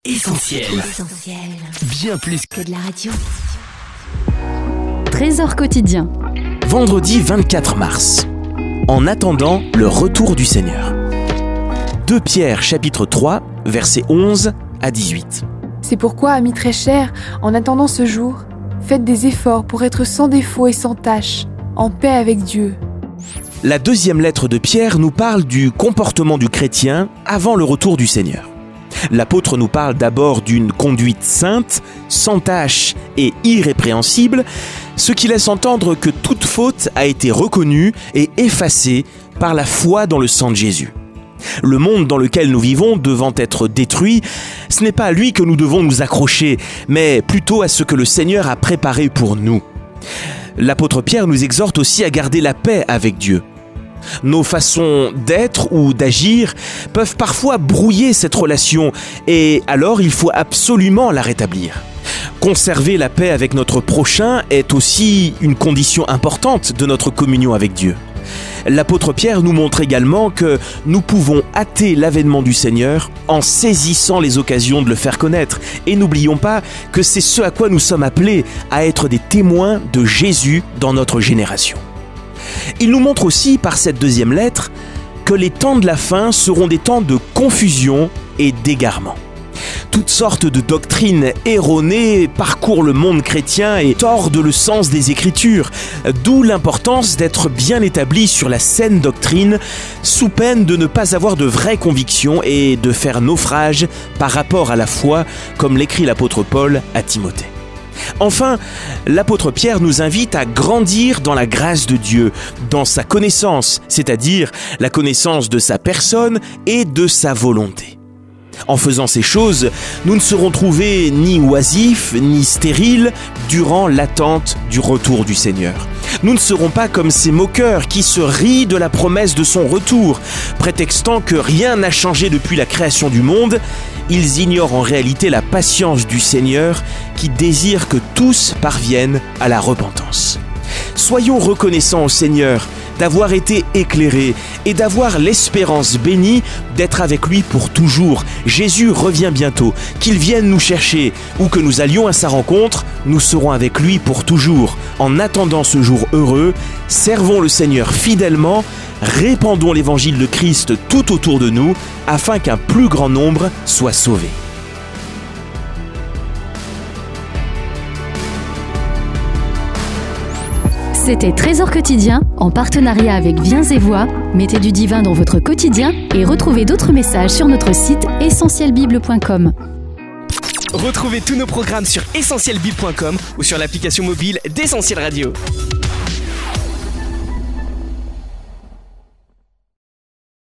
Essentiel. Bien plus que de la radio. Trésor quotidien. Vendredi 24 mars. En attendant le retour du Seigneur. 2 Pierre chapitre 3, versets 11 à 18. C'est pourquoi, amis très chers, en attendant ce jour, faites des efforts pour être sans défaut et sans tache, en paix avec Dieu. La deuxième lettre de Pierre nous parle du comportement du chrétien avant le retour du Seigneur. L'apôtre nous parle d'abord d'une conduite sainte, sans tache et irrépréhensible, ce qui laisse entendre que toute faute a été reconnue et effacée par la foi dans le sang de Jésus. Le monde dans lequel nous vivons devant être détruit, ce n'est pas à lui que nous devons nous accrocher, mais plutôt à ce que le Seigneur a préparé pour nous. L'apôtre Pierre nous exhorte aussi à garder la paix avec Dieu. Nos façons d'être ou d'agir peuvent parfois brouiller cette relation et alors il faut absolument la rétablir. Conserver la paix avec notre prochain est aussi une condition importante de notre communion avec Dieu. L'apôtre Pierre nous montre également que nous pouvons hâter l'avènement du Seigneur en saisissant les occasions de le faire connaître. Et n'oublions pas que c'est ce à quoi nous sommes appelés, à être des témoins de Jésus dans notre génération. Il nous montre aussi par cette deuxième lettre que les temps de la fin seront des temps de confusion et d'égarement. Toutes sortes de doctrines erronées parcourent le monde chrétien et tordent le sens des Écritures, d'où l'importance d'être bien établi sur la saine doctrine, sous peine de ne pas avoir de vraies convictions et de faire naufrage par rapport à la foi, comme l'écrit l'apôtre Paul à Timothée. Enfin, l'apôtre Pierre nous invite à grandir dans la grâce de Dieu, dans sa connaissance, c'est-à-dire la connaissance de sa personne et de sa volonté. En faisant ces choses, nous ne serons trouvés ni oisifs, ni stériles durant l'attente du retour du Seigneur. Nous ne serons pas comme ces moqueurs qui se rient de la promesse de son retour, prétextant que rien n'a changé depuis la création du monde. Ils ignorent en réalité la patience du Seigneur qui désire que tous parviennent à la repentance. Soyons reconnaissants au Seigneur d'avoir été éclairés et d'avoir l'espérance bénie d'être avec lui pour toujours. Jésus revient bientôt. Qu'il vienne nous chercher ou que nous allions à sa rencontre, nous serons avec lui pour toujours. En attendant ce jour heureux, servons le Seigneur fidèlement, répandons l'évangile de Christ tout autour de nous afin qu'un plus grand nombre soit sauvé. C'était Trésor quotidien en partenariat avec Viens et Voix. Mettez du divin dans votre quotidien et retrouvez d'autres messages sur notre site essentielbible.com. Retrouvez tous nos programmes sur essentielbible.com ou sur l'application mobile d'Essentiel Radio.